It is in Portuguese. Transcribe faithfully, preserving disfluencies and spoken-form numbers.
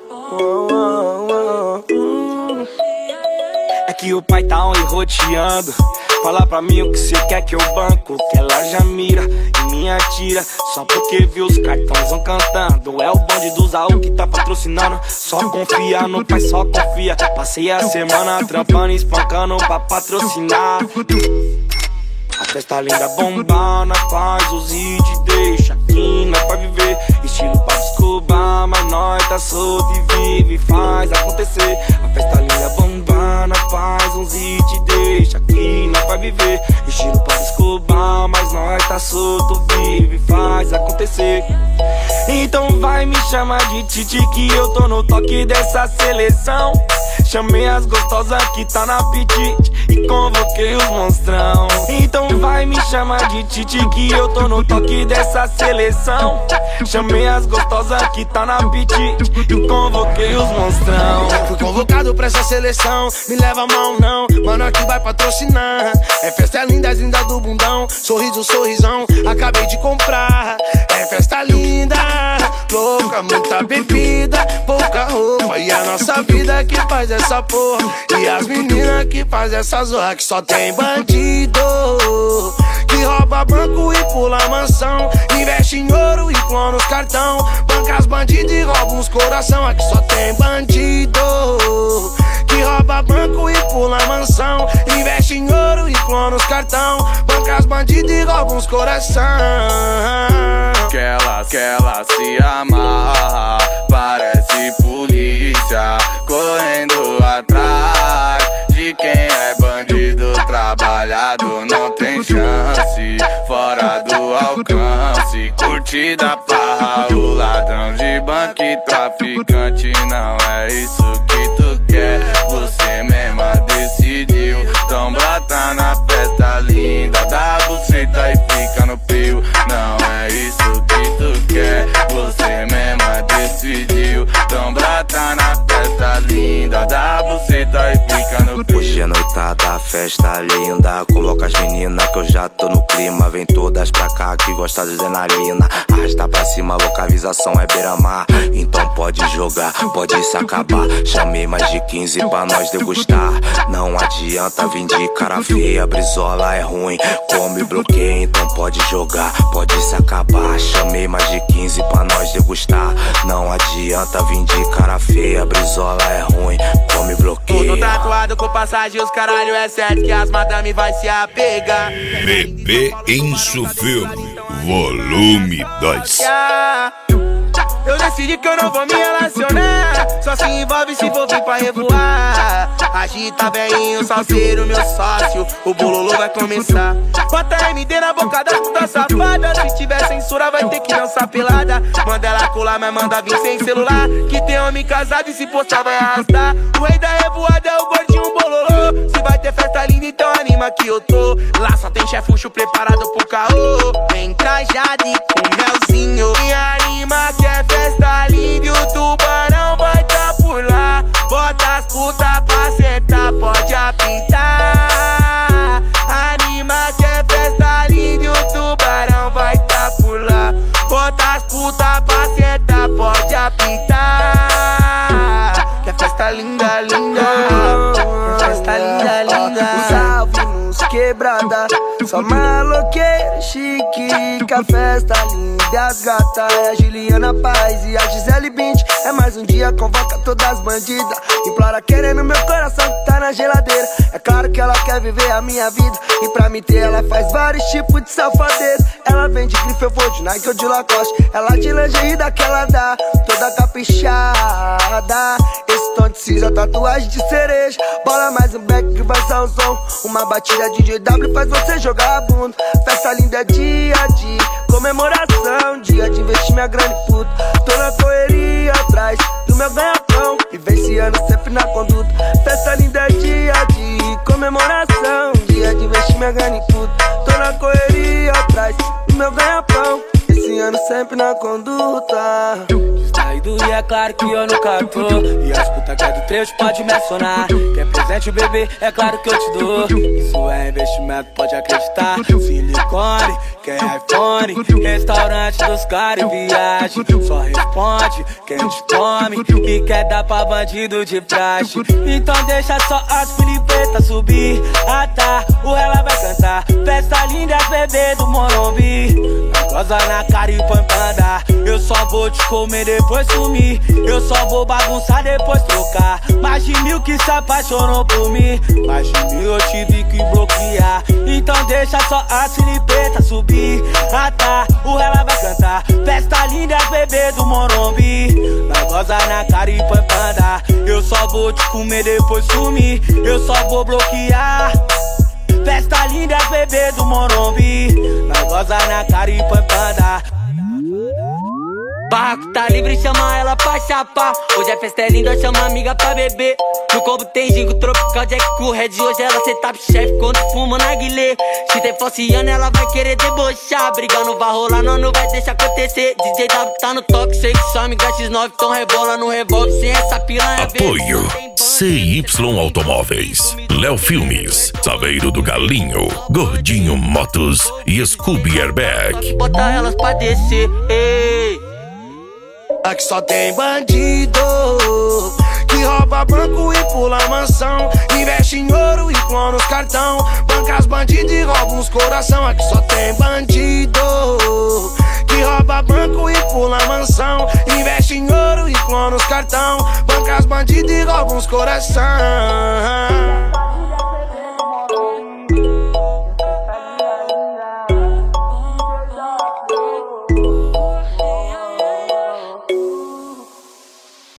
É que o pai tá onde roteando. Fala pra mim o que cê quer que eu banco, que ela já mira e me atira. Só porque viu os cartões cantando. É o bonde do Zaú que tá patrocinando. Só confia no pai, só confia. Passei a semana trampando e espancando pra patrocinar. A festa linda bombando, faz os hits, deixa aqui, nós pra viver. Estilo pra descobrir, mas nós tá solto e vive, faz acontecer. A festa linda bombando, faz uns hits, deixa aqui, nós pra viver. Estilo pra descobrir, mas nós tá solto, vive, faz acontecer. Então vai me chamar de Titi que eu tô no toque dessa seleção. Chamei as gostosas que tá na apetite e convoquei os monstrão. Então vai me chamar de Titi que eu tô no toque dessa seleção. Chamei as gostosas que tá na apetite e convoquei os monstrão. Fui convocado pra essa seleção, me leva mal não, mano aqui vai patrocinar. É festa linda, linda do bundão, sorriso, sorrisão, acabei de comprar. É festa linda, louca, muita bebida, pouca roupa. E a nossa vida que faz essa porra, e as meninas que faz essa zorra. Que só tem bandido, que rouba banco e pula mansão, investe em ouro e clona os cartão, banca as bandidos e rouba uns coração. Aqui só tem bandido, que rouba banco e pula mansão, investe em ouro e clona os cartão, banca as bandidos e rouba uns coração. Que ela, que ela se amarra, parece polícia, correndo atrás de quem é bandido, trabalhado não tem chance, fora do alcance, curtida parra, o ladrão de banco e traficante. Não é isso que tu quer, você mesma decidiu. Tombra tá na festa linda, dá buceta e fica no pio. Não é isso que tu quer, você mesma decidiu. Tombra tá na festa linda, dá buceta e fica no pio. Hoje é noitada, festa linda, convoca as meninas que eu já tô no clima. Vem todas pra cá que gosta de adrenalina, arrasta pra cima, localização é beira-mar. Então pode jogar, pode se acabar. Chamei mais de quinze pra nós degustar. Não adianta vir de cara feia, brisola é ruim, come bloqueia. Então pode jogar, pode se acabar. Chamei mais de quinze pra nós degustar. Não adianta vir de cara feia, brisola é ruim, come bloqueia. Tudo tatuado com passagem, os caralho é certo que as madame vai se apegar. Bebê Enzo Filme, volume dois. Eu decidi que eu não vou me relacionar, só se envolve se for vir pra revoar. Agita velhinho, salseiro, meu sócio, o bololô vai começar. Bota M D na boca da puta safada, se tiver censura vai ter que dançar pelada. Manda ela colar, mas manda vir sem celular, que tem homem casado e se postar vai arrastar. O rei da revoada é o gordinho bololô. Se vai ter festa linda então anima que eu tô. Lá só tem chefucho preparado pro caô. Vem trajado e com melzinho, me anima que é festa linda e o tubarão vai tá por lá. Bota as puta pra sentar, pode apitar. Anima que é festa linda e o tubarão vai tá por lá. Bota as puta pra sentar, pode apitar. Que é festa linda, linda, que é festa linda, linda. Salve nos quebrada, só maloqueira chique, que a festa linda e as gata. É a Juliana Paz e a Gisele Bint. É mais um dia, convoca todas as bandidas, implora querendo meu coração que tá na geladeira. É claro que ela quer viver a minha vida, e pra me ter ela faz vários tipos de safadeza. Ela vem de grife, eu vou de Nike ou de Lacoste. Ela de lingerie daquela dá, toda caprichada. Esse tom de cinza, tatuagem de cereja. Bola mais um back que vai ser um som. Uma batida de J W faz você jogar a bunda. Festa linda é dia a dia, comemoração, dia de investir minha grana e puta. Tô na correria atrás do meu ganha-pão, vivenciando sempre na conduta. Festa linda é dia a dia, comemoração, dia de investir minha grana e puta. Tô na correria atrás do meu ganha-pão, esse ano sempre na conduta. Sai do I A claro que eu nunca tô. E as putas que é do trecho pode me acionar. Quer presente, bebê, é claro que eu te dou. Isso é investimento, pode acreditar. Silicone, quer iPhone, restaurante dos caras e viagem. Só responde quem te come e quer dar pra bandido de praxe. Então deixa só as filipetas subir. Ah tá, o ela vai cantar. Festa linda, bebê do Morumbi. Goza na cara e pancada. Eu só vou te comer, depois sumir. Eu só vou bagunçar, depois trocar. Mais de mil que se apaixonou por mim. Mais de mil eu tive que bloquear. Então deixa só as filipetas subir. Ah tá, o ela vai cantar. Festa linda, bebê do Morumbi. Nós goza na cara e pancada. Eu só vou te comer, depois sumir. Eu só vou bloquear. Festa linda, bebê do Morumbi. Nós goza na cara e pancada. Barraco tá livre, chama ela pra chapar. Hoje a festa é linda, chama amiga pra beber. No combo tem gingo tropical, Jack com Red. Hoje ela cê tá chefe quando fuma na guilê. Se tem falciano, ela vai querer debochar. Briga não vai rolar, não, não vai deixar acontecer. D J W tá no toque, sei que só amiga X nove. Então rebola no revólver, sem essa pilanha. Apoio C Y Automóveis, Léo Filmes, Saveiro do Galinho, Gordinho Motos e Scooby Airbag. Bota elas pra descer, ei. Aqui só tem bandido que rouba banco e pula mansão. Investe em ouro e clona os cartão. Banca as bandidos e rouba uns coração. Aqui só tem bandido que rouba banco e pula mansão. Investe em ouro e clona os cartão. Banca as bandidos e rouba uns coração.